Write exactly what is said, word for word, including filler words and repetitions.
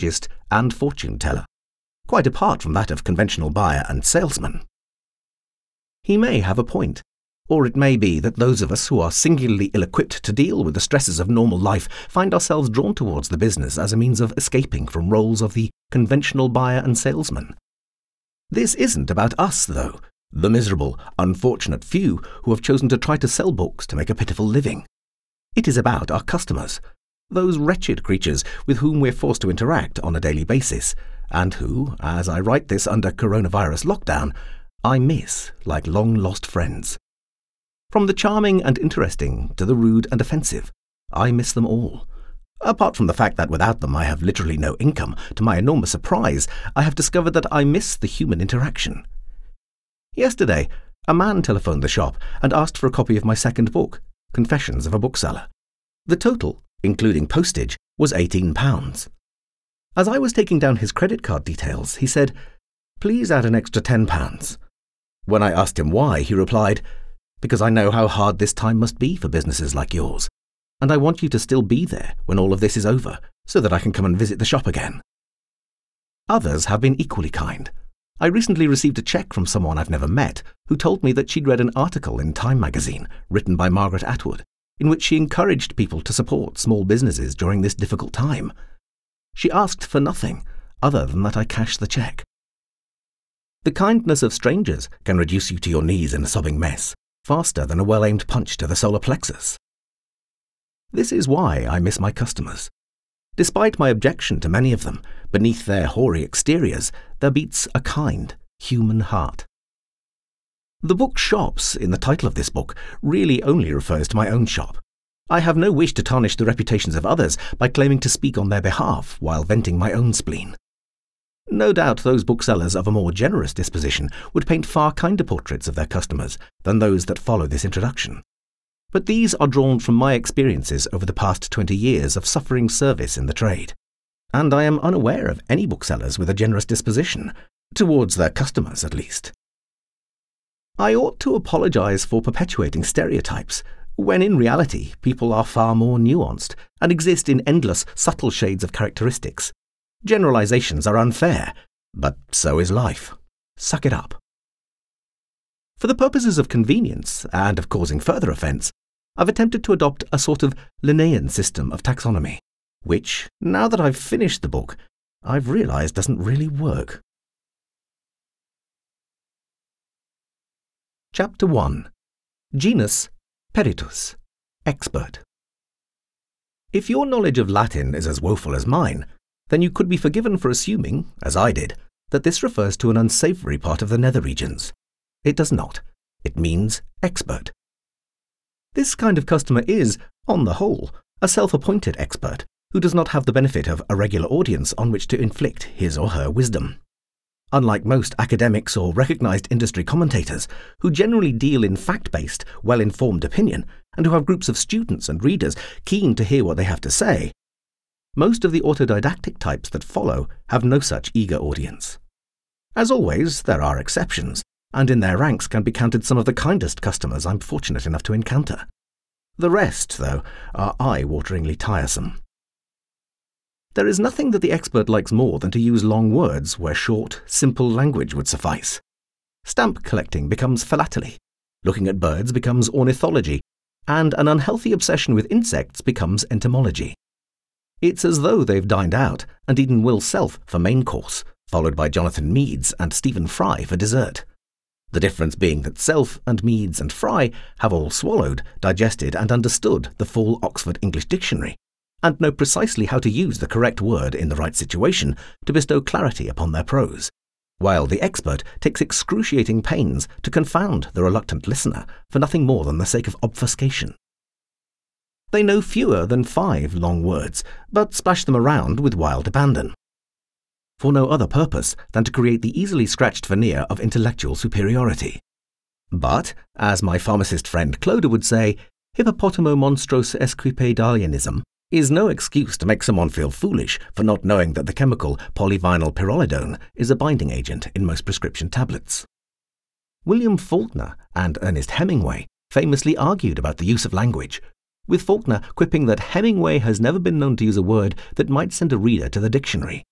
strategist and fortune teller, quite apart from that of conventional buyer and salesman. He may have a point, or it may be that those of us who are singularly ill-equipped to deal with the stresses of normal life find ourselves drawn towards the business as a means of escaping from roles of the conventional buyer and salesman. This isn't about us, though, the miserable, unfortunate few who have chosen to try to sell books to make a pitiful living. It is about our customers, those wretched creatures with whom we're forced to interact on a daily basis, and who, as I write this under coronavirus lockdown, I miss like long-lost friends. From the charming and interesting to the rude and offensive, I miss them all. Apart from the fact that without them I have literally no income, to my enormous surprise, I have discovered that I miss the human interaction. Yesterday, a man telephoned the shop and asked for a copy of my second book, Confessions of a Bookseller. The total, including postage, was eighteen pounds. As I was taking down his credit card details, he said, "Please add an extra ten pounds. When I asked him why, he replied, "Because I know how hard this time must be for businesses like yours, and I want you to still be there when all of this is over, so that I can come and visit the shop again." Others have been equally kind. I recently received a cheque from someone I've never met who told me that she'd read an article in Time magazine written by Margaret Atwood, in which she encouraged people to support small businesses during this difficult time. She asked for nothing other than that I cash the cheque. The kindness of strangers can reduce you to your knees in a sobbing mess, faster than a well-aimed punch to the solar plexus. This is why I miss my customers. Despite my objection to many of them, beneath their hoary exteriors, there beats a kind, human heart. The book shops in the title of this book really only refers to my own shop. I have no wish to tarnish the reputations of others by claiming to speak on their behalf while venting my own spleen. No doubt those booksellers of a more generous disposition would paint far kinder portraits of their customers than those that follow this introduction. But these are drawn from my experiences over the past twenty years of suffering service in the trade, and I am unaware of any booksellers with a generous disposition, towards their customers at least. I ought to apologize for perpetuating stereotypes, when in reality people are far more nuanced and exist in endless, subtle shades of characteristics. Generalizations are unfair, but so is life. Suck it up. For the purposes of convenience and of causing further offence, I've attempted to adopt a sort of Linnaean system of taxonomy, which, now that I've finished the book, I've realised doesn't really work. Chapter one. Genus Peritus, Expert. If your knowledge of Latin is as woeful as mine, then you could be forgiven for assuming, as I did, that this refers to an unsavoury part of the nether regions. It does not. It means expert. This kind of customer is, on the whole, a self-appointed expert who does not have the benefit of a regular audience on which to inflict his or her wisdom. Unlike most academics or recognised industry commentators, who generally deal in fact-based, well-informed opinion, and who have groups of students and readers keen to hear what they have to say, most of the autodidactic types that follow have no such eager audience. As always, there are exceptions, and in their ranks can be counted some of the kindest customers I'm fortunate enough to encounter. The rest, though, are eye-wateringly tiresome. There is nothing that the expert likes more than to use long words where short, simple language would suffice. Stamp collecting becomes philately, looking at birds becomes ornithology, and an unhealthy obsession with insects becomes entomology. It's as though they've dined out and eaten Will Self for main course, followed by Jonathan Meades and Stephen Fry for dessert. The difference being that Self and Meades and Fry have all swallowed, digested and understood the full Oxford English Dictionary, and know precisely how to use the correct word in the right situation to bestow clarity upon their prose, while the expert takes excruciating pains to confound the reluctant listener for nothing more than the sake of obfuscation. They know fewer than five long words, but splash them around with wild abandon, for no other purpose than to create the easily scratched veneer of intellectual superiority. But, as my pharmacist friend Clodagh would say, hippopotamo-monstrose esquipedalianism is no excuse to make someone feel foolish for not knowing that the chemical polyvinyl pyrrolidone is a binding agent in most prescription tablets. William Faulkner and Ernest Hemingway famously argued about the use of language, with Faulkner quipping that Hemingway has never been known to use a word that might send a reader to the dictionary,